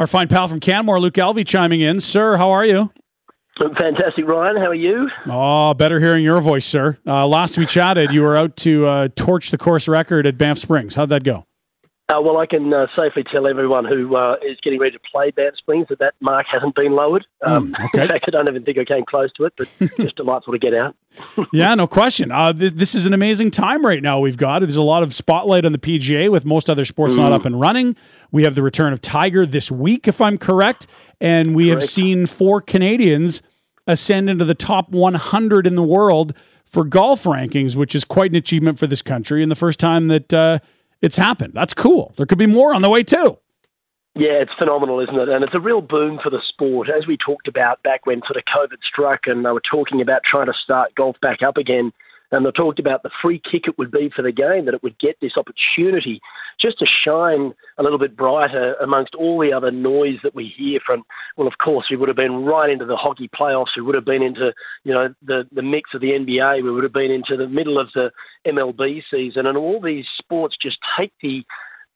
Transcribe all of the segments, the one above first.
Our fine pal from Canmore, Luke Alvey, chiming in. Sir, how are you? Fantastic, Ryan. How are you? Oh, better hearing your voice, sir. Last we chatted, you were out to torch the course record at Banff Springs. How'd that go? Well, I can safely tell everyone who is getting ready to play Banff Springs that mark hasn't been lowered. Okay. In fact, I don't even think I came close to it, but just delightful to get out. Yeah, no question. This is an amazing time right now we've got. There's a lot of spotlight on the PGA with most other sports not up and running. We have the return of Tiger this week, if I'm correct, and we have seen 4 Canadians ascend into the top 100 in the world for golf rankings, which is quite an achievement for this country and the first time that it's happened. That's cool. There could be more on the way, too. Yeah, it's phenomenal, isn't it? And it's a real boom for the sport. As we talked about back when sort of COVID struck and they were talking about trying to start golf back up again, and they talked about the free kick it would be for the game, that it would get this opportunity just to shine a little bit brighter amongst all the other noise that we hear from, well, of course, we would have been right into the hockey playoffs. We would have been into, the mix of the NBA. We would have been into the middle of the MLB season. And all these sports just take the,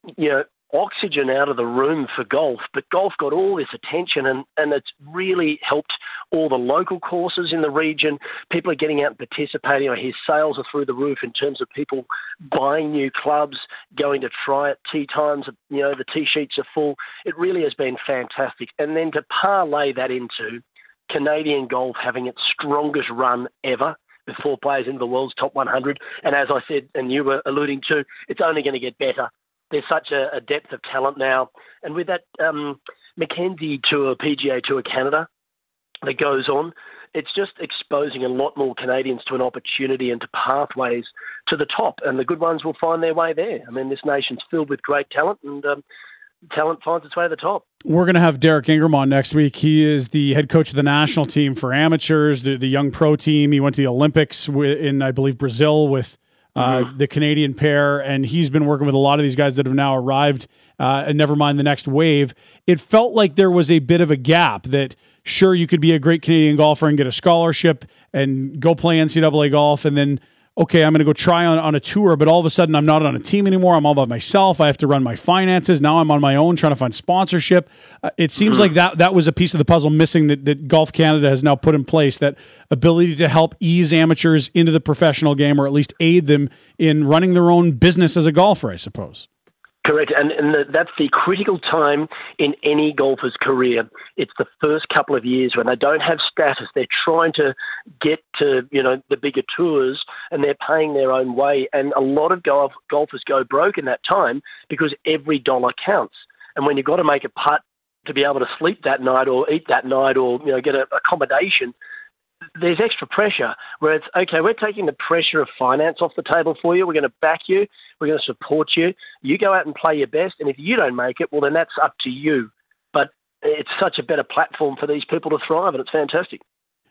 oxygen out of the room for golf, but golf got all this attention and it's really helped all the local courses in the region. People are getting out and participating. I hear sales are through the roof in terms of people buying new clubs, going to try it. Tee times, the tee sheets are full. It really has been fantastic. And then to parlay that into Canadian golf having its strongest run ever, with 4 players into the world's top 100. And as I said, and you were alluding to, it's only going to get better. There's such a depth of talent now. And with that Mackenzie Tour, PGA Tour Canada that goes on, it's just exposing a lot more Canadians to an opportunity and to pathways to the top. And the good ones will find their way there. I mean, this nation's filled with great talent, and talent finds its way to the top. We're going to have Derek Ingram on next week. He is the head coach of the national team for amateurs, the young pro team. He went to the Olympics in, I believe, Brazil with the Canadian pair, and he's been working with a lot of these guys that have now arrived, and never mind the next wave. It felt like there was a bit of a gap that, sure, you could be a great Canadian golfer and get a scholarship and go play NCAA golf, and then, okay, I'm going to go try on a tour, but all of a sudden I'm not on a team anymore. I'm all by myself. I have to run my finances. Now I'm on my own trying to find sponsorship. It seems like that was a piece of the puzzle missing that Golf Canada has now put in place, that ability to help ease amateurs into the professional game, or at least aid them in running their own business as a golfer, I suppose. Correct, and that's the critical time in any golfer's career. It's the first couple of years when they don't have status. They're trying to get to, the bigger tours, and they're paying their own way. And a lot of golfers go broke in that time because every dollar counts. And when you've got to make a putt to be able to sleep that night or eat that night or, get an accommodation, there's extra pressure where it's, okay, we're taking the pressure of finance off the table for you. We're going to back you. We're going to support you. You go out and play your best. And if you don't make it, well, then that's up to you. But it's such a better platform for these people to thrive, and it's fantastic.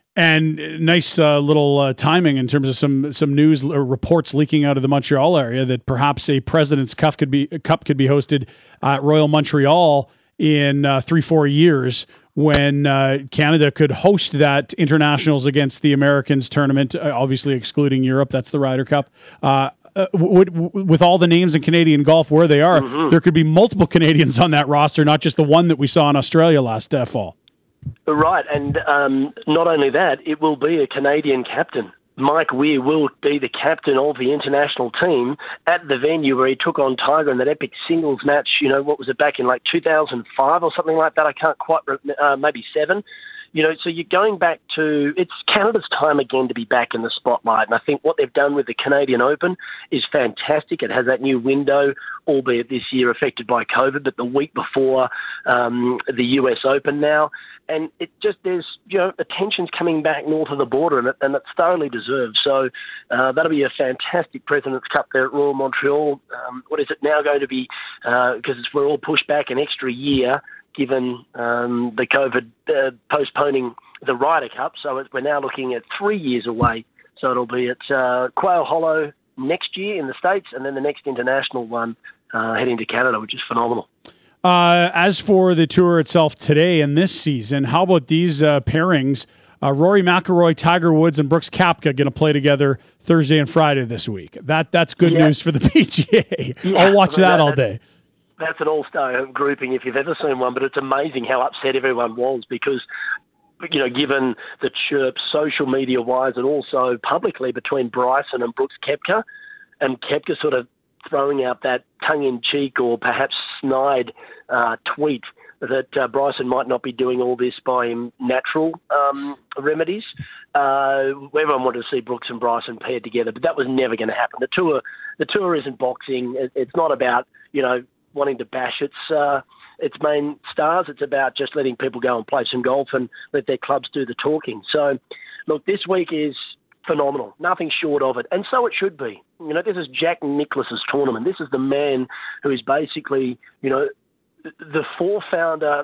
And nice little timing in terms of some news or reports leaking out of the Montreal area that perhaps a President's Cup could be hosted at Royal Montreal in 3-4 years, when Canada could host that internationals against the Americans tournament, obviously excluding Europe. That's the Ryder Cup. With all the names in Canadian golf where they are, there could be multiple Canadians on that roster, not just the one that we saw in Australia last fall. Right, and not only that, it will be a Canadian captain. Mike Weir will be the captain of the international team at the venue where he took on Tiger in that epic singles match, what was it, back in 2005 or something like that? I can't quite maybe 7. So you're going back to, it's Canada's time again to be back in the spotlight. And I think what they've done with the Canadian Open is fantastic. It has that new window, albeit this year affected by COVID, but the week before the US Open now. And it just, there's, attention's coming back north of the border, and it's thoroughly deserved. So that'll be a fantastic President's Cup there at Royal Montreal. What is it now going to be, because we're all pushed back an extra year, given the COVID postponing the Ryder Cup. So we're now looking at 3 years away. So it'll be at Quail Hollow next year in the States, and then the next international one heading to Canada, which is phenomenal. As for the tour itself today and this season, how about these pairings? Rory McIlroy, Tiger Woods, and Brooks Koepka going to play together Thursday and Friday this week. That's good news for the PGA. I'll watch that all day. that's an all-star grouping if you've ever seen one, but it's amazing how upset everyone was because, given the chirp social media-wise and also publicly between Bryson and Brooks Koepka, and Koepka sort of throwing out that tongue-in-cheek or perhaps snide tweet that Bryson might not be doing all this by natural remedies. Everyone wanted to see Brooks and Bryson paired together, but that was never going to happen. The tour isn't boxing. It's not about wanting to bash its main stars. It's about just letting people go and play some golf and let their clubs do the talking. So, look, this week is phenomenal, nothing short of it, and so it should be. This is Jack Nicklaus's tournament. This is the man who is basically, the forefather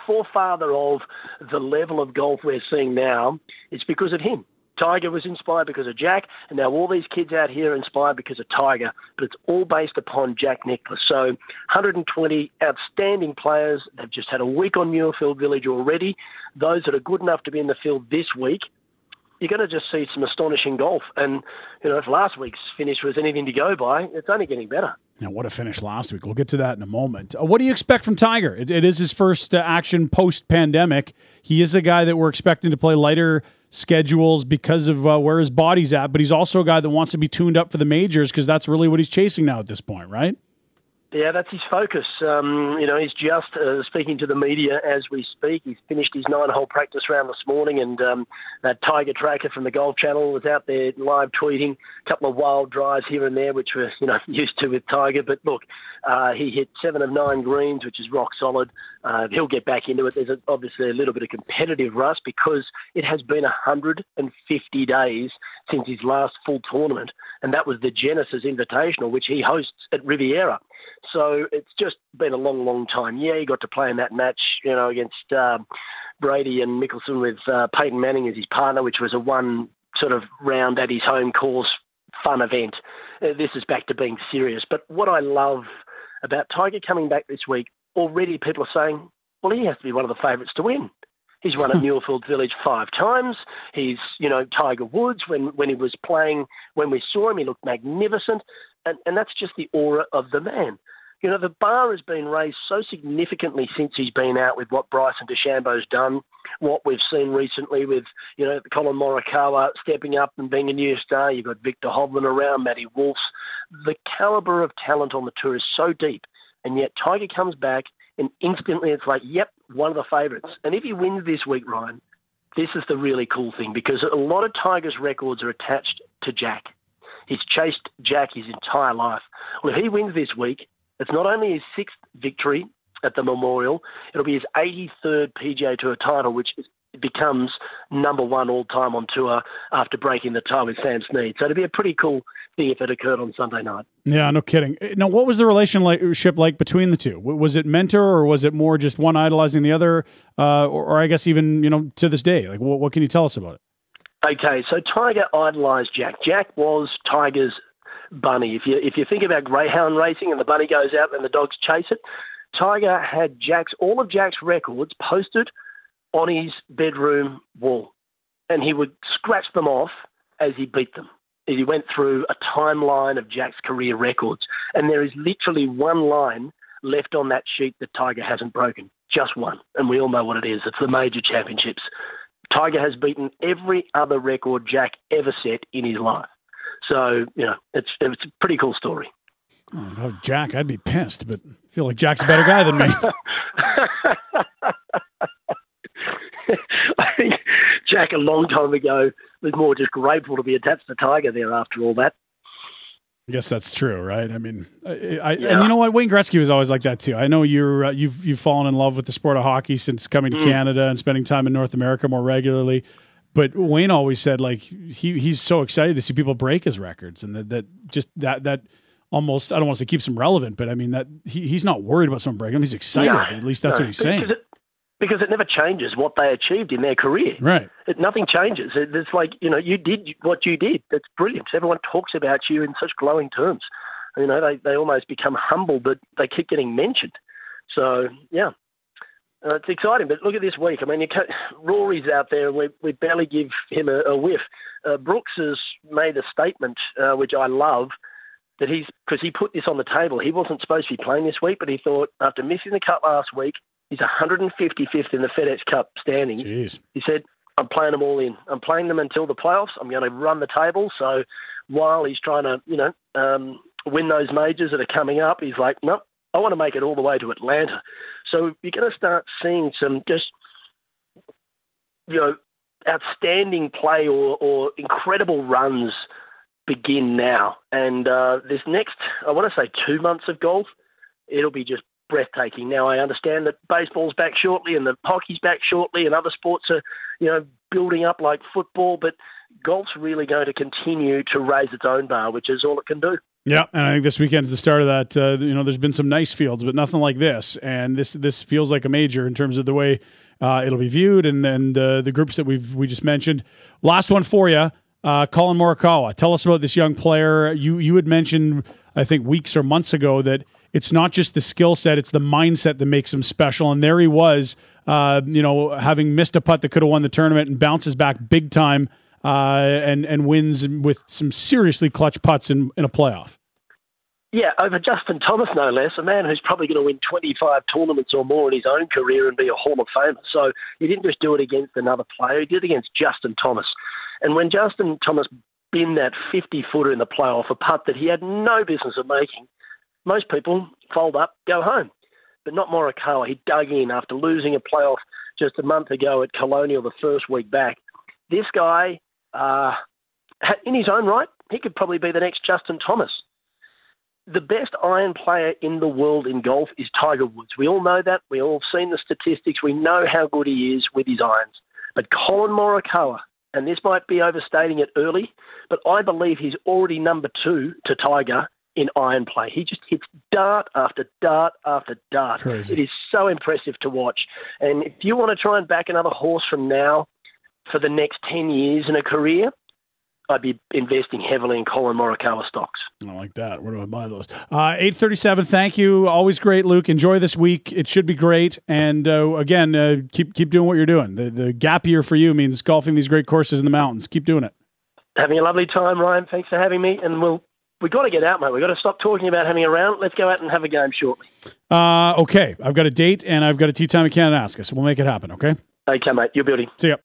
of the level of golf we're seeing now. It's because of him. Tiger was inspired because of Jack, and now all these kids out here are inspired because of Tiger, but it's all based upon Jack Nicklaus. So 120 outstanding players. They've just had a week on Muirfield Village already. Those that are good enough to be in the field this week, you're going to just see some astonishing golf. And, if last week's finish was anything to go by, it's only getting better. Now, what a finish last week. We'll get to that in a moment. What do you expect from Tiger? It is his first action post-pandemic. He is a guy that we're expecting to play lighter schedules because of where his body's at, but he's also a guy that wants to be tuned up for the majors because that's really what he's chasing now at this point, right? Yeah, that's his focus. He's just speaking to the media as we speak. He's finished his 9-hole practice round this morning, and that Tiger Tracker from the Golf Channel was out there live tweeting a couple of wild drives here and there, which we're used to with Tiger. But look, he hit 7 of 9 greens, which is rock solid. He'll get back into it. There's obviously a little bit of competitive rust because it has been 150 days since his last full tournament, and that was the Genesis Invitational, which he hosts at Riviera. So it's just been a long, long time. Yeah, he got to play in that match, against Brady and Mickelson with Peyton Manning as his partner, which was a one sort of round at his home course fun event. This is back to being serious. But what I love about Tiger coming back this week, already people are saying, well, he has to be one of the favourites to win. He's won at Muirfield Village 5 times. He's, Tiger Woods, when he was playing, when we saw him, he looked magnificent. And that's just the aura of the man. The bar has been raised so significantly since he's been out with what Bryson DeChambeau's done, what we've seen recently with, Colin Morikawa stepping up and being a new star. You've got Victor Hovland around, Matty Wolff. The calibre of talent on the tour is so deep. And yet Tiger comes back and instantly it's like, yep, one of the favourites. And if he wins this week, Ryan, this is the really cool thing because a lot of Tiger's records are attached to Jack. He's chased Jack his entire life. Well, if he wins this week, it's not only his 6th victory at the Memorial, it'll be his 83rd PGA Tour title, which becomes number 1 all-time on tour after breaking the tie with Sam Snead. So it'd be a pretty cool thing if it occurred on Sunday night. Yeah, no kidding. Now, what was the relationship like between the two? Was it mentor or was it more just one idolizing the other? Or I guess even, to this day, like what can you tell us about it? Okay, so Tiger idolised Jack. Jack was Tiger's bunny. If you think about greyhound racing and the bunny goes out and the dogs chase it, Tiger had all of Jack's records posted on his bedroom wall, and he would scratch them off as he beat them. As he went through a timeline of Jack's career records, and there is literally one line left on that sheet that Tiger hasn't broken, just one, and we all know what it is. It's the major championships. Tiger has beaten every other record Jack ever set in his life. So, it's a pretty cool story. Oh, Jack, I'd be pissed, but I feel like Jack's a better guy than me. I think Jack, a long time ago, was more just grateful to be attached to Tiger there after all that. I guess that's true, right? I mean, and you know what? Wayne Gretzky was always like that too. I know you've fallen in love with the sport of hockey since coming to Canada and spending time in North America more regularly. But Wayne always said like he's so excited to see people break his records, and that almost, I don't want to say keeps him relevant, but I mean that he's not worried about someone breaking him. He's excited. At least that's what he's saying. Because it never changes what they achieved in their career. Right. Nothing changes. It's like, you did what you did. That's brilliant. Everyone talks about you in such glowing terms. They almost become humble, but they keep getting mentioned. So, yeah. It's exciting, but look at this week. I mean, Rory's out there, and we barely give him a whiff. Brooks has made a statement, which I love. that because he put this on the table. He wasn't supposed to be playing this week, but he thought after missing the cut last week, he's 155th in the FedEx Cup standings. Jeez. He said, I'm playing them all in. I'm playing them until the playoffs. I'm going to run the table. So while he's trying to, win those majors that are coming up, he's like, nope, I want to make it all the way to Atlanta. So you're going to start seeing some just, outstanding play or incredible runs begin now. And this next, I want to say 2 months of golf, it'll be just breathtaking. Now, I understand that baseball's back shortly and the hockey's back shortly and other sports are, building up like football, but golf's really going to continue to raise its own bar, which is all it can do. Yeah, and I think this weekend's the start of that. There's been some nice fields, but nothing like this. And this feels like a major in terms of the way it'll be viewed and the groups that we just mentioned. Last one for you, Colin Morikawa. Tell us about this young player. You had mentioned, I think, weeks or months ago that it's not just the skill set, it's the mindset that makes him special. And there he was, having missed a putt that could have won the tournament and bounces back big time and wins with some seriously clutch putts in a playoff. Yeah, over Justin Thomas, no less, a man who's probably going to win 25 tournaments or more in his own career and be a Hall of Famer. So he didn't just do it against another player, he did it against Justin Thomas. And when Justin Thomas binned that 50-footer in the playoff, a putt that he had no business of making, most people fold up, go home. But not Morikawa. He dug in after losing a playoff just a month ago at Colonial the first week back. This guy, in his own right, he could probably be the next Justin Thomas. The best iron player in the world in golf is Tiger Woods. We all know that. We all have seen the statistics. We know how good he is with his irons. But Colin Morikawa, and this might be overstating it early, but I believe he's already number 2 to Tiger in iron play. He just hits dart after dart after dart. Crazy. It is so impressive to watch. And if you want to try and back another horse from now for the next 10 years in a career, I'd be investing heavily in Colin Morikawa stocks. I like that. Where do I buy those? 8:37. Thank you. Always great, Luke. Enjoy this week. It should be great. And again, keep doing what you're doing. The gap year for you means golfing these great courses in the mountains. Keep doing it. Having a lovely time, Ryan. Thanks for having me. And we've got to get out, mate. We've got to stop talking about having a round. Let's go out and have a game shortly. Okay. I've got a date and I've got a Tea Time at Kananaskis. So we'll make it happen, okay? Okay, mate. You're beauty. See ya.